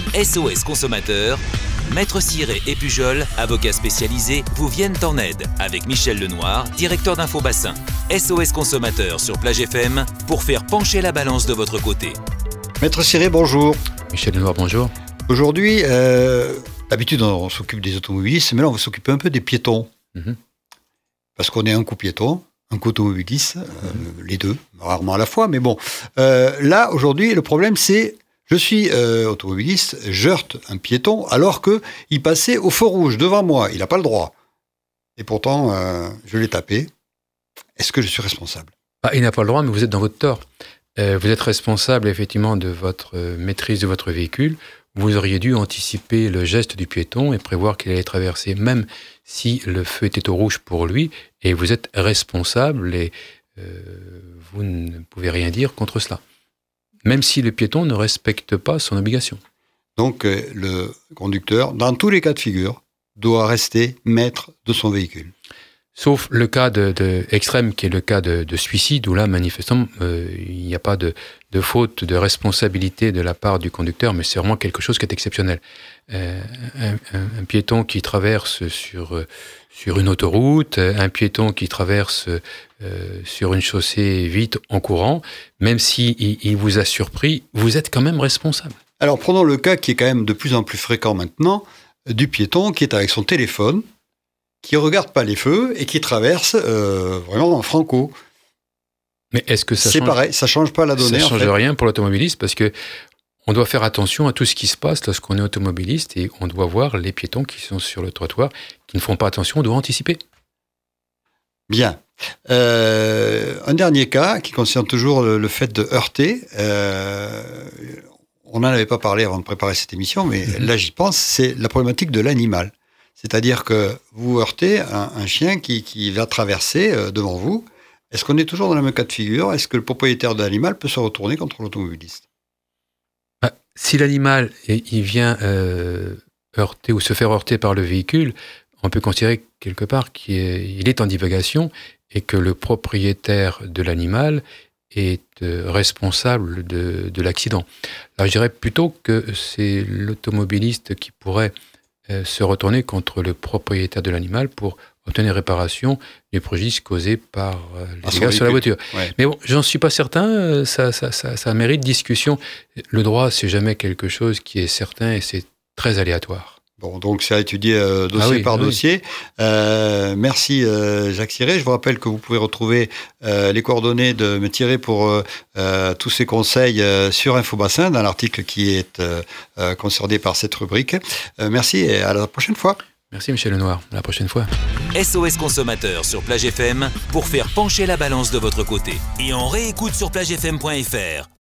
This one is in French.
SOS Consommateur, Maître Ciré et Pujol, avocats spécialisés, vous viennent en aide avec Michel Lenoir, directeur d'Infobassin. SOS Consommateur sur Plage FM pour faire pencher la balance de votre côté. Maître Ciré, bonjour. Michel Lenoir, bonjour. Aujourd'hui, d'habitude on s'occupe des automobilistes, mais là on va s'occuper un peu des piétons. Parce qu'on est un coup piéton, un coup automobiliste, les deux, rarement à la fois, mais bon. Là, aujourd'hui, le problème c'est, je suis automobiliste, j'heurte un piéton alors qu'il passait au feu rouge devant moi, il n'a pas le droit. Et pourtant, je l'ai tapé. Est-ce que je suis responsable ? Il n'a pas le droit, mais vous êtes dans votre tort. Vous êtes responsable effectivement de votre maîtrise de votre véhicule. Vous auriez dû anticiper le geste du piéton et prévoir qu'il allait traverser, même si le feu était au rouge pour lui, et vous êtes responsable et vous ne pouvez rien dire contre cela. Même si le piéton ne respecte pas son obligation. Donc le conducteur, dans tous les cas de figure, doit rester maître de son véhicule. Sauf le cas extrême qui est le cas de suicide, où là, manifestement, il n'y a pas de faute de responsabilité de la part du conducteur, mais c'est vraiment quelque chose qui est exceptionnel. Un piéton qui traverse sur une autoroute, un piéton qui traverse sur une chaussée vite en courant, même s'il vous a surpris, vous êtes quand même responsable. Alors prenons le cas qui est quand même de plus en plus fréquent maintenant, du piéton qui est avec son téléphone, qui ne regarde pas les feux et qui traverse vraiment en franco. Mais est-ce que c'est pareil, ça ne change pas la donnée. Ça ne change rien pour l'automobiliste parce que on doit faire attention à tout ce qui se passe lorsqu'on est automobiliste et on doit voir les piétons qui sont sur le trottoir, qui ne font pas attention, on doit anticiper. Bien. Un dernier cas qui concerne toujours le fait de heurter. On n'en avait pas parlé avant de préparer cette émission, mais là j'y pense, c'est la problématique de l'animal. C'est-à-dire que vous heurtez un chien qui va traverser devant vous. Est-ce qu'on est toujours dans le même cas de figure ? Est-ce que le propriétaire de l'animal peut se retourner contre l'automobiliste ? Si l'animal il vient heurter ou se faire heurter par le véhicule, on peut considérer quelque part qu'il est en divagation et que le propriétaire de l'animal est responsable de l'accident. Alors je dirais plutôt que c'est l'automobiliste qui pourrait se retourner contre le propriétaire de l'animal pour obtenir réparation du préjudice causé par les dégâts sur la voiture. Ouais. Mais bon, j'en suis pas certain, ça mérite discussion. Le droit, c'est jamais quelque chose qui est certain et c'est très aléatoire. Bon, donc c'est à étudier dossier par dossier. Merci Jacques Ciré. Je vous rappelle que vous pouvez retrouver les coordonnées de Me Ciré pour tous ces conseils sur Infobassin, dans l'article qui est concerné par cette rubrique. Merci et à la prochaine fois. Merci Michel Lenoir, à la prochaine fois. SOS Consommateur sur Plage FM pour faire pencher la balance de votre côté. Et on réécoute sur plagefm.fr.